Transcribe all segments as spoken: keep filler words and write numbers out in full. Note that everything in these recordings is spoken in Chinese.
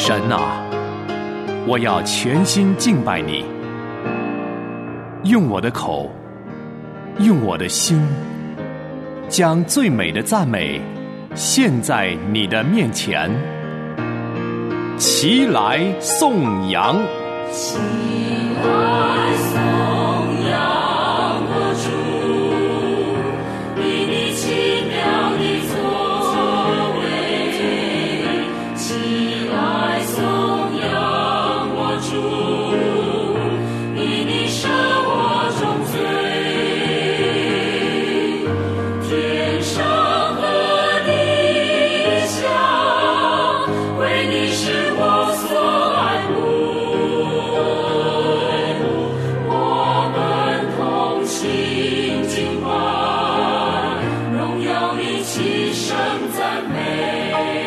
神啊，我要全心敬拜你，用我的口，用我的心，将最美的赞美献在你的面前。齐来颂扬， 齐来颂扬我主，以你奇妙的作为。齐来颂扬我主，以你赦我众罪。天上和地下，为你是我所爱慕，我们同心敬拜，荣耀你齐声赞美。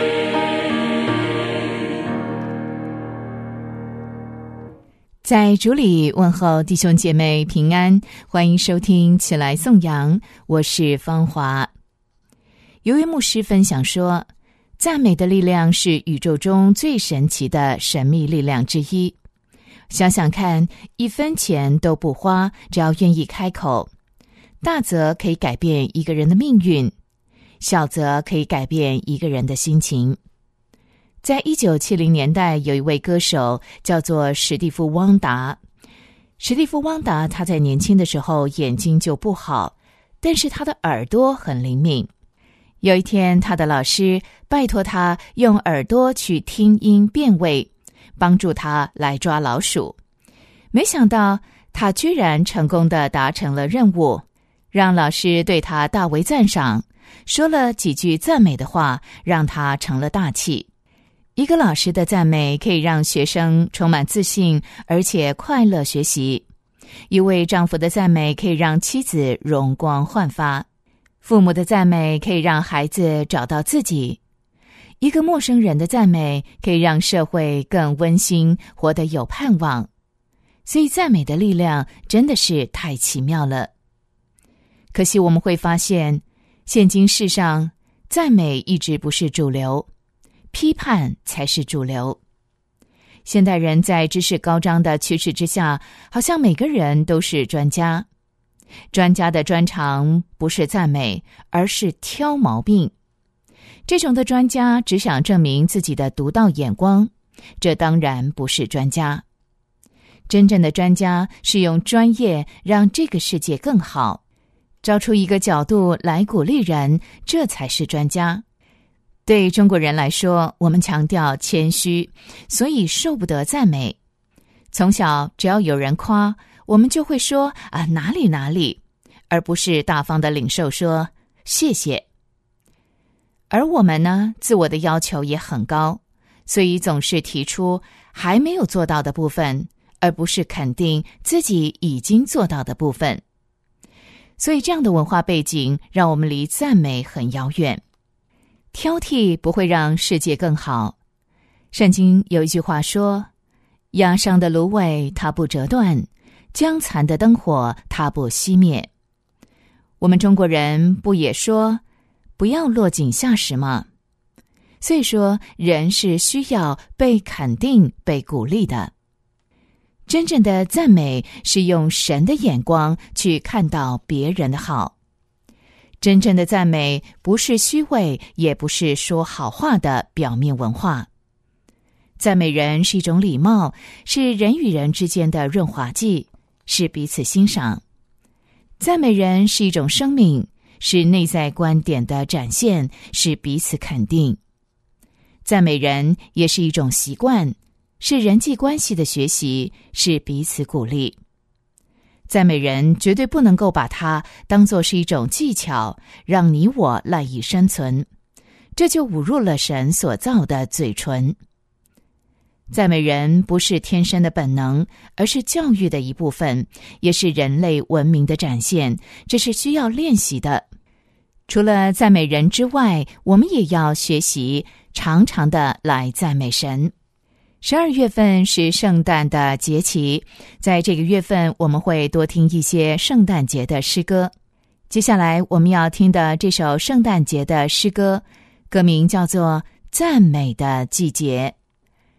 在主里问候弟兄姐妹平安，欢迎收听起来颂扬，我是芳华。有位牧师分享说，赞美的力量是宇宙中最神奇的神秘力量之一。想想看，一分钱都不花，只要愿意开口，大则可以改变一个人的命运，小则可以改变一个人的心情。在一九七零年代，有一位歌手叫做史蒂夫·汪达。史蒂夫·汪达他在年轻的时候眼睛就不好，但是他的耳朵很灵敏。有一天，他的老师拜托他用耳朵去听音辨位，帮助他来抓老鼠。没想到他居然成功地达成了任务，让老师对他大为赞赏，说了几句赞美的话，让他成了大器。一个老师的赞美可以让学生充满自信，而且快乐学习。一位丈夫的赞美可以让妻子容光焕发。父母的赞美可以让孩子找到自己。一个陌生人的赞美可以让社会更温馨，活得有盼望。所以赞美的力量真的是太奇妙了。可惜我们会发现，现今世上赞美一直不是主流，批判才是主流。现代人在知识高涨的趋势之下，好像每个人都是专家。专家的专长不是赞美，而是挑毛病。这种的专家只想证明自己的独到眼光，这当然不是专家。真正的专家是用专业让这个世界更好，找出一个角度来鼓励人，这才是专家。对中国人来说，我们强调谦虚，所以受不得赞美。从小只要有人夸，我们就会说啊哪里哪里，而不是大方的领受说谢谢。而我们呢，自我的要求也很高，所以总是提出还没有做到的部分，而不是肯定自己已经做到的部分。所以这样的文化背景让我们离赞美很遥远。挑剔不会让世界更好。圣经有一句话说，压伤的芦苇它不折断，将残的灯火它不熄灭。我们中国人不也说不要落井下石吗？所以说人是需要被肯定被鼓励的。真正的赞美是用神的眼光去看到别人的好。真正的赞美不是虚伪，也不是说好话的表面文化。赞美人是一种礼貌，是人与人之间的润滑剂，是彼此欣赏。赞美人是一种生命，是内在观点的展现，是彼此肯定。赞美人也是一种习惯，是人际关系的学习，是彼此鼓励。赞美人绝对不能够把它当作是一种技巧，让你我赖以生存，这就侮辱了神所造的嘴唇。赞美人不是天生的本能，而是教育的一部分，也是人类文明的展现，这是需要练习的。除了赞美人之外，我们也要学习常常的来赞美神。十二月份是圣诞的节期，在这个月份我们会多听一些圣诞节的诗歌。接下来我们要听的这首圣诞节的诗歌，歌名叫做《赞美的季节》。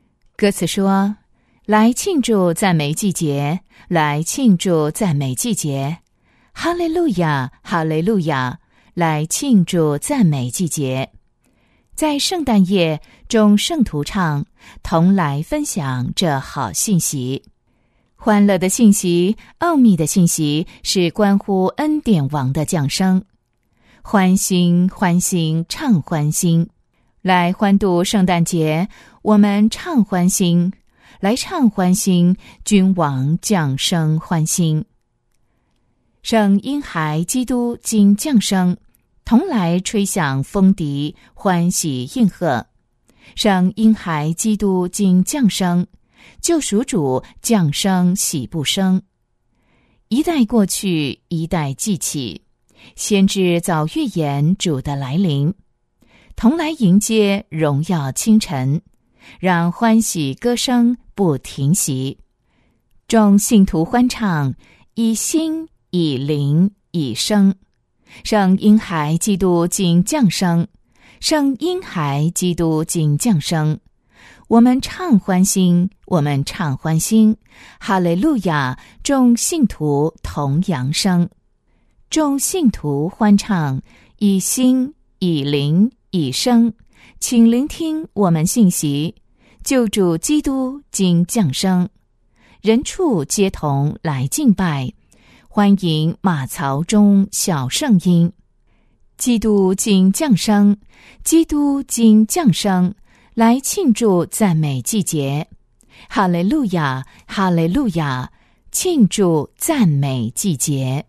歌词说：来庆祝赞美季节，来庆祝赞美季节，哈利路亚，哈利路亚，来庆祝赞美季节。在圣诞夜，众圣徒唱，同来分享这好信息。欢乐的信息，奥秘的信息，是关乎恩典王的降生。欢欣欢欣唱欢欣，来欢度圣诞节，我们唱欢欣，来唱欢欣，君王降生欢欣。圣婴孩基督今降生，同来吹响风笛，欢喜应和。圣婴孩基督今降生，救赎主降生喜不生。一代过去，一代记起，先知早预言主的来临，同来迎接荣耀清晨，让欢喜歌声不停息。众信徒欢唱，以心以灵以声。圣婴孩基督今降生，圣婴孩基督今降生，我们唱欢欣，我们唱欢欣，哈利路亚！众信徒同扬声，众信徒欢唱，以心以灵以声。请聆听我们信息，救主基督今降生，人畜皆同来敬拜，欢迎马槽中小圣音。基督今降生，基督今降生，来庆祝赞美季节。哈利路亚，哈利路亚，庆祝赞美季节。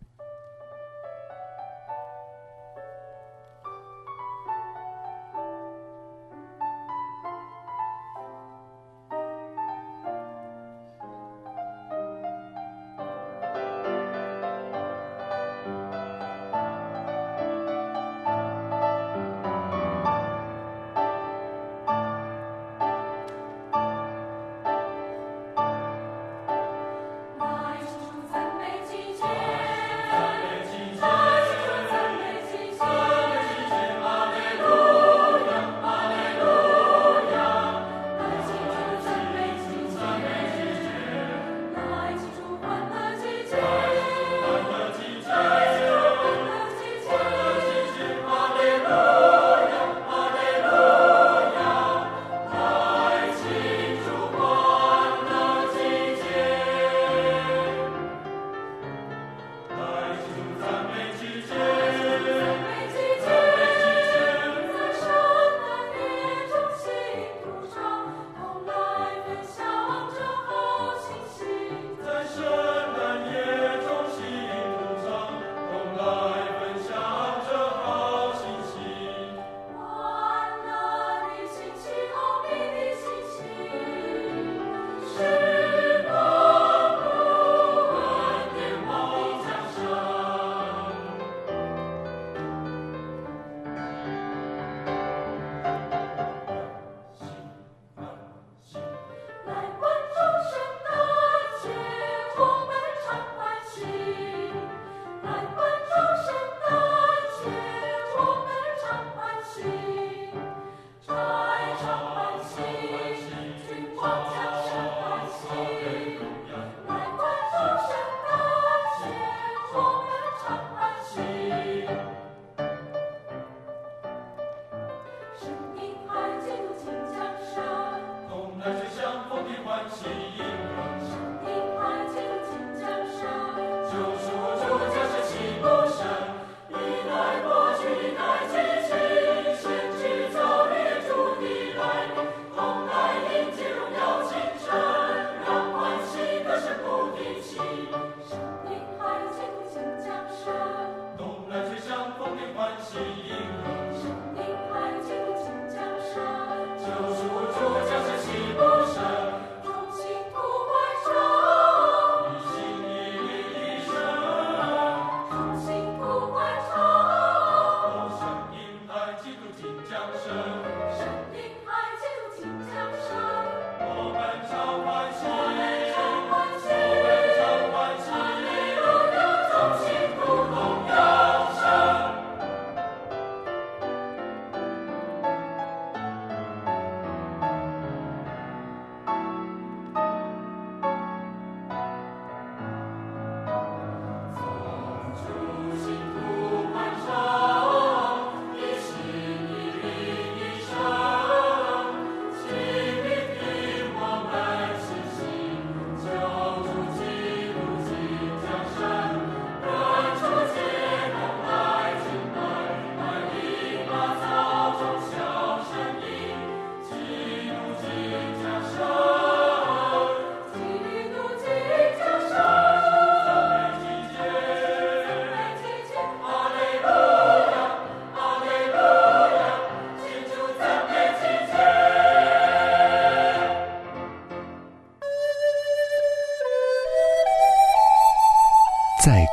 来庆祝赞美季节。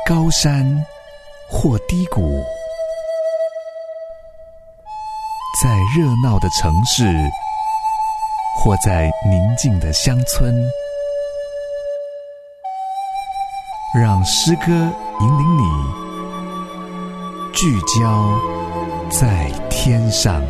高山或低谷，在热闹的城市，或在宁静的乡村，让诗歌引领你聚焦在天上。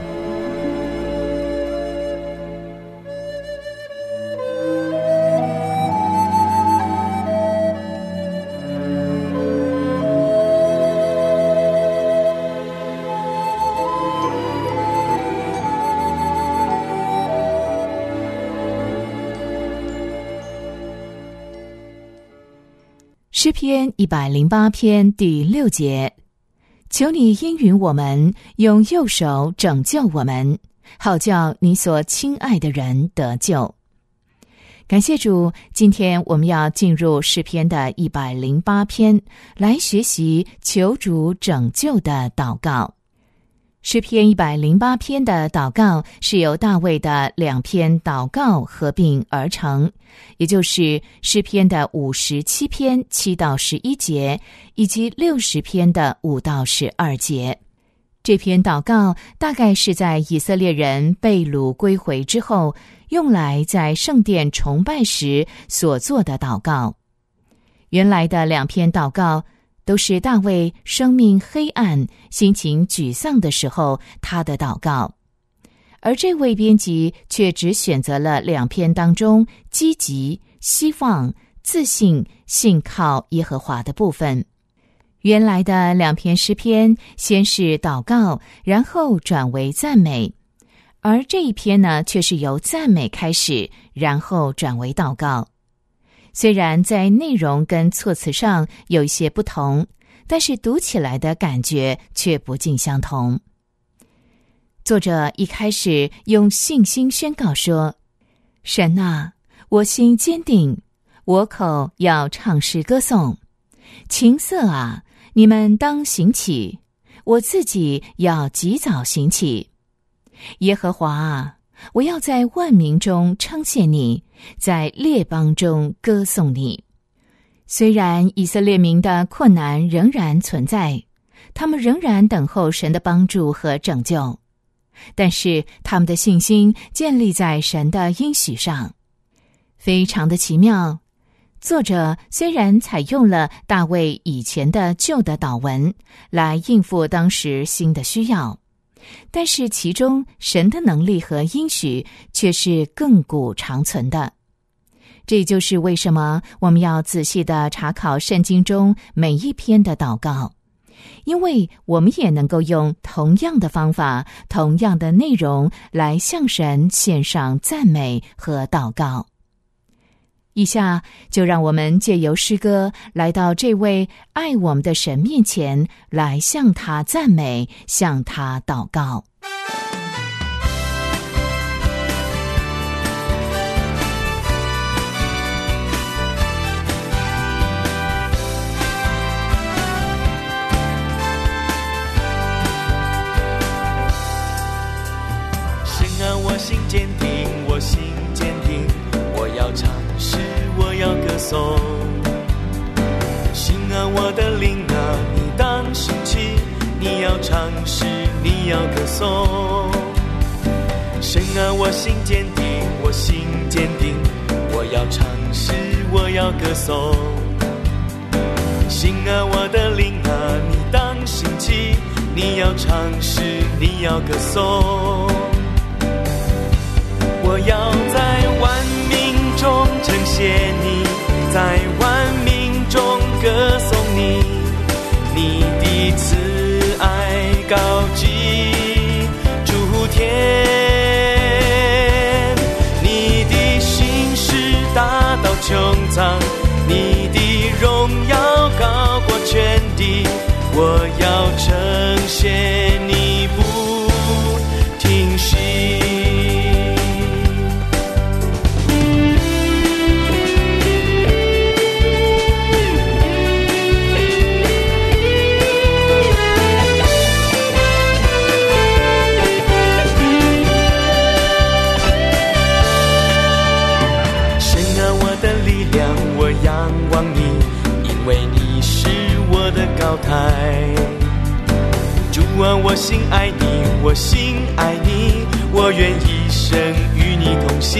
诗篇一百零八篇第六节，求你应允我们，用右手拯救我们，好叫你所亲爱的人得救。感谢主，今天我们要进入诗篇的一百零八篇，来学习求主拯救的祷告。诗篇一百零八篇的祷告是由大卫的两篇祷告合并而成，也就是诗篇的五十七篇七到十一节，以及六十篇的五到十二节。这篇祷告大概是在以色列人被掳归回之后，用来在圣殿崇拜时所做的祷告。原来的两篇祷告都是大卫生命黑暗、心情沮丧的时候他的祷告，而这位编辑却只选择了两篇当中积极、希望、自信、信靠耶和华的部分。原来的两篇诗篇先是祷告，然后转为赞美，而这一篇呢，却是由赞美开始，然后转为祷告。虽然在内容跟措辞上有一些不同，但是读起来的感觉却不尽相同。作者一开始用信心宣告说：神啊，我心坚定，我口要唱诗歌颂。琴瑟啊，你们当行起，我自己要及早行起。耶和华啊，我要在万民中称谢你，在列邦中歌颂你。虽然以色列民的困难仍然存在，他们仍然等候神的帮助和拯救，但是他们的信心建立在神的应许上。非常的奇妙，作者虽然采用了大卫以前的旧的祷文来应付当时新的需要，但是其中神的能力和应许却是亘古长存的。这就是为什么我们要仔细地查考圣经中每一篇的祷告，因为我们也能够用同样的方法、同样的内容来向神献上赞美和祷告。以下就让我们借由诗歌来到这位爱我们的神面前，来向他赞美，向他祷告。 神啊，我心坚定，我心坚定，我要唱诗，我要歌颂。心啊，我的灵啊，你当兴起，你要唱诗，你要歌颂。神啊，我心坚定，我心坚定，我要唱诗，我要歌颂。心啊，我的灵啊，你当兴起，你要唱诗，你要歌颂。我要在万民中称谢你，在万民中歌颂你，你的慈爱高及诸天，你的信实大到穹苍，你的荣耀高过全地，我要称谢你不停息。 啊，我心爱你，我心爱你，我愿一生与你同行。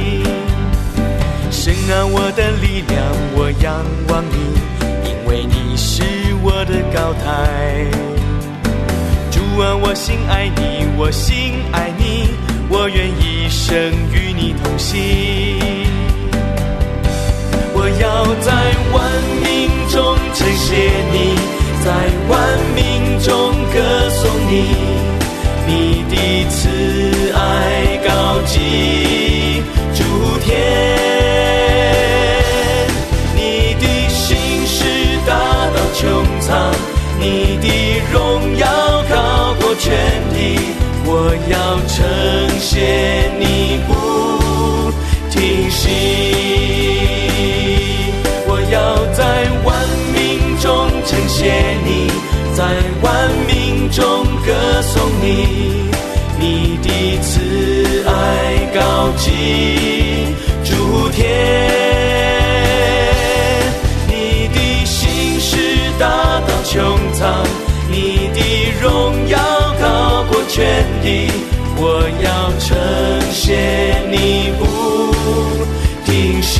神啊，我的力量，我仰望你，因为你是我的高台。主啊，我心爱你，我心爱你，我愿一生与你同行。我要在万民中称谢你，在万民中歌颂你，你的慈爱高及诸天，你的心事大到穹苍，你的荣耀高过全地。我要称谢你不停息，我要在万民中称谢你，在万民中歌颂你，你的慈爱高及诸天，你的心事大到穹苍，你的荣耀高过全地。我要称谢你不停息，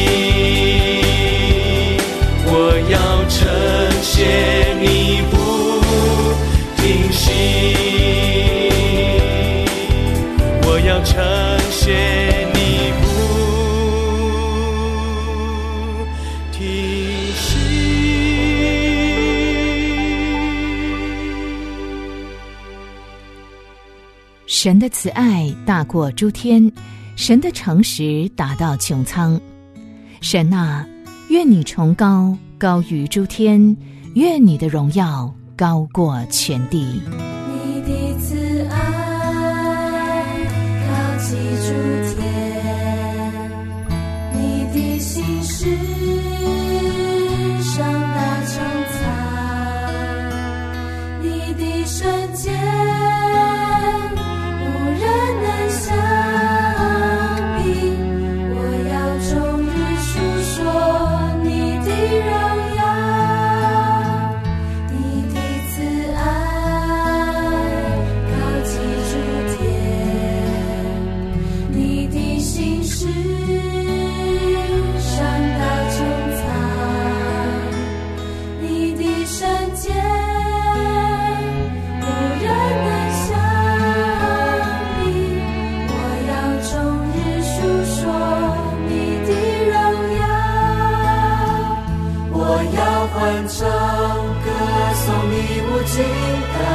我要称谢你不停息，我要称谢你不停息。 神的慈爱大过诸天，神的诚实达到穹苍。神啊，愿你崇高高于诸天，愿你的荣耀高过全地。 你的慈爱高及诸天，你的心事上达穹苍，你的圣洁无人能相比。我要终日述说你的荣耀，你的慈爱高及诸天，你的心事上达穹苍，你的圣洁无人能相比。我要终日述说你的荣耀，我要欢唱歌颂你无尽大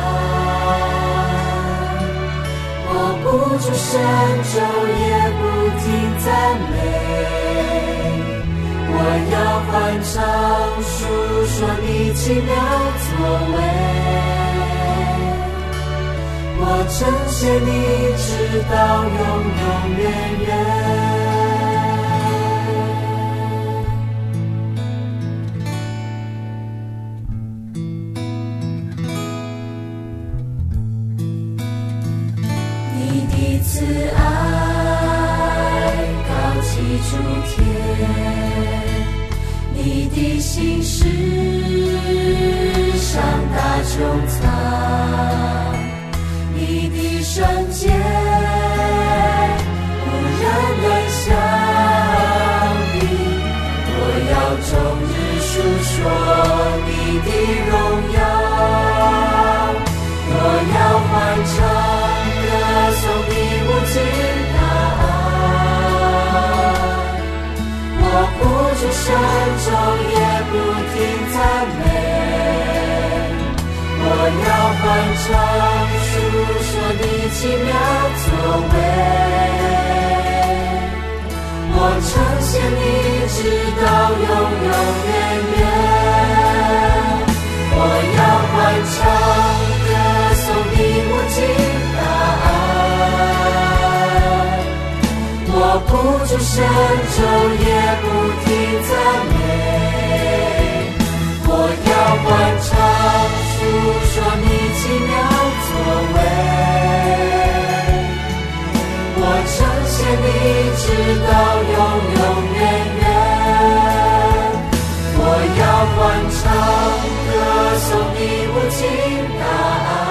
爱，我不住神昼夜不停赞美。我要欢唱述说你奇妙作为，我称谢你直到永永远远。你的慈爱高及诸天，你的心事上达穹苍，你的圣洁无人能相比。我要终日述说你的荣耀，我要欢唱歌颂你无尽大爱，我不住神昼夜不停赞美。我要欢唱述说你奇妙作为，我称谢你直到永永远远。我要欢唱歌颂你无尽大爱，我不住神昼夜不停赞美。我要欢唱述说你奇妙作为，我称谢你直到永永远远。我要欢唱歌颂你无尽大爱，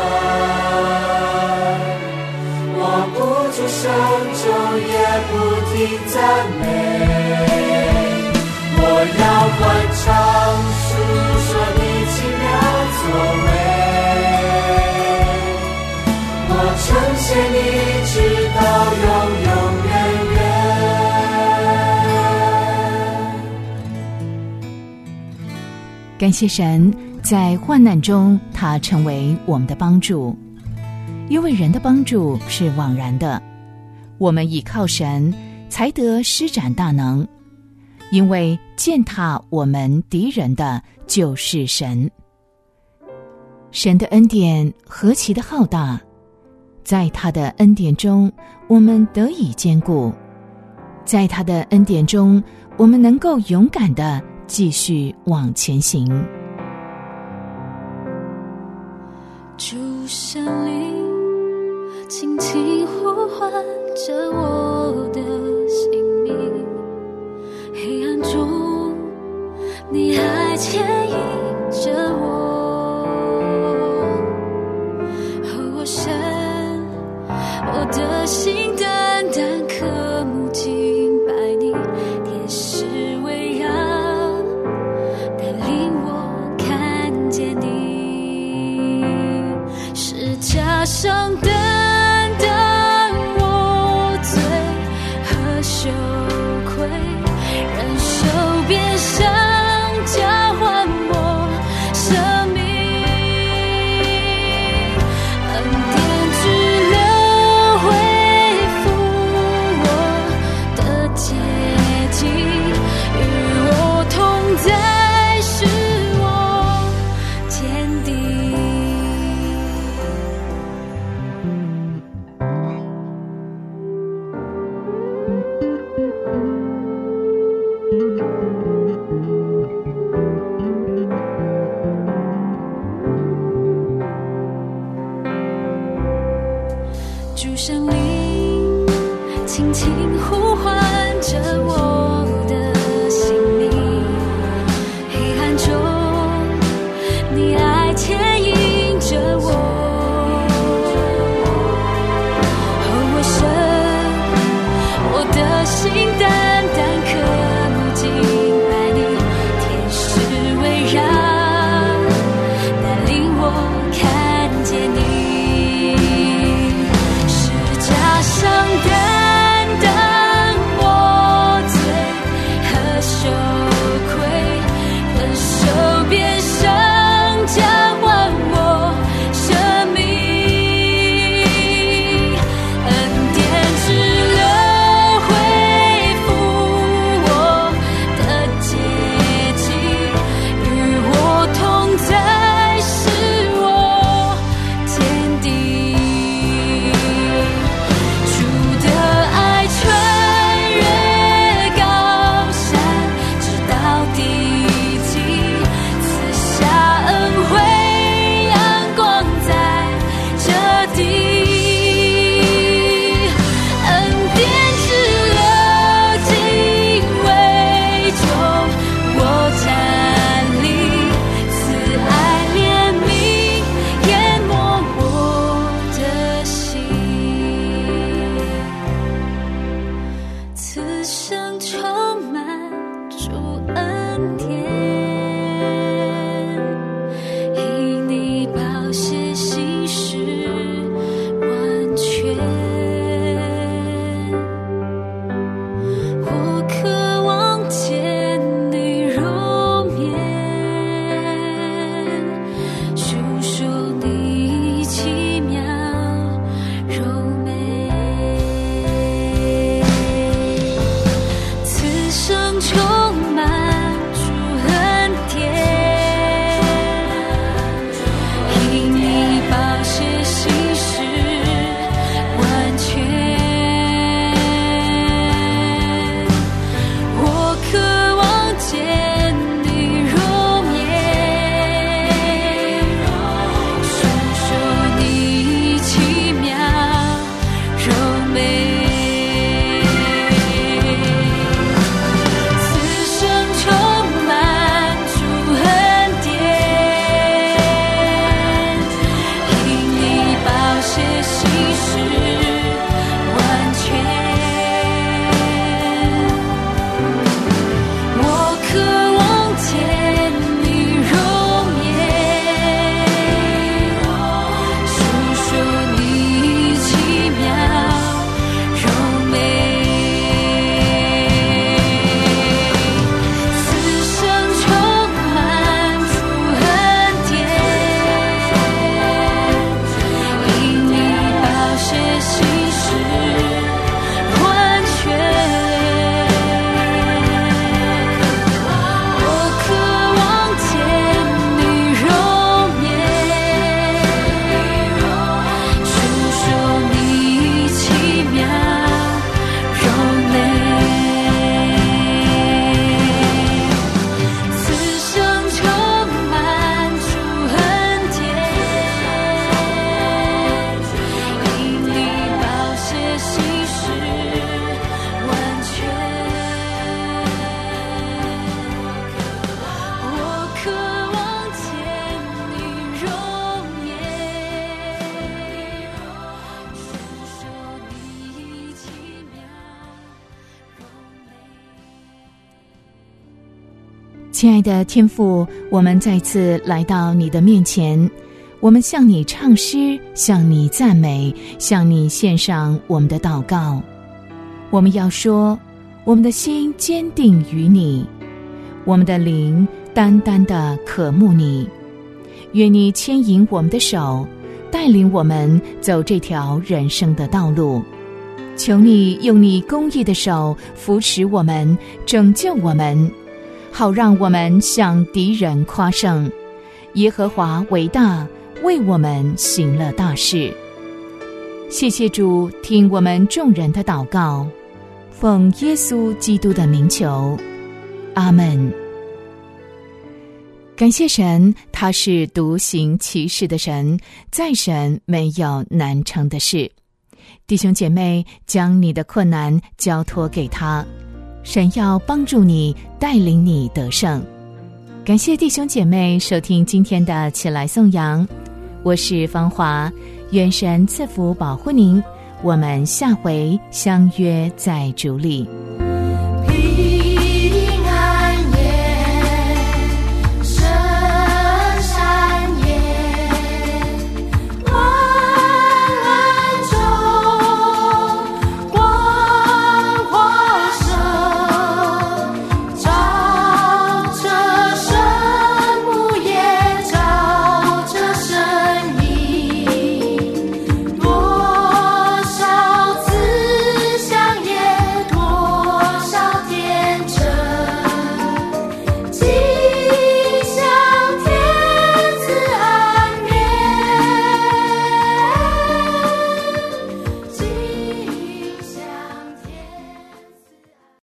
听赞美，我要欢唱述说你奇妙作为，我称谢你直到永永远远。 感谢神，在患难中他成为我们的帮助，因为人的帮助是枉然的，我们倚靠神才得施展大能，因为践踏我们敌人的就是神。神的恩典何其的浩大，在他的恩典中我们得以坚固，在他的恩典中我们能够勇敢地继续往前行。 主圣灵轻轻呼唤着我的心灵，黑暗中你还牵引着我，哦神，我的心单单渴慕敬拜你，天使围绕带领我看见你，是加上的亲爱的天父，我们再次来到你的面前，我们向你唱诗，向你赞美，向你献上我们的祷告。我们要说，我们的心坚定于你，我们的灵单单的渴慕你。愿你牵引我们的手，带领我们走这条人生的道路。求你用你公义的手扶持我们，拯救我们，好让我们向敌人夸胜。耶和华伟大，为我们行了大事。谢谢主，听我们众人的祷告，奉耶稣基督的名求，阿们。感谢神，他是独行其事的神，在神没有难成的事。弟兄姐妹，将你的困难交托给他，神要帮助你，带领你得胜。感谢弟兄姐妹收听今天的起来颂扬，我是芳华，愿神赐福保护您，我们下回相约在主里。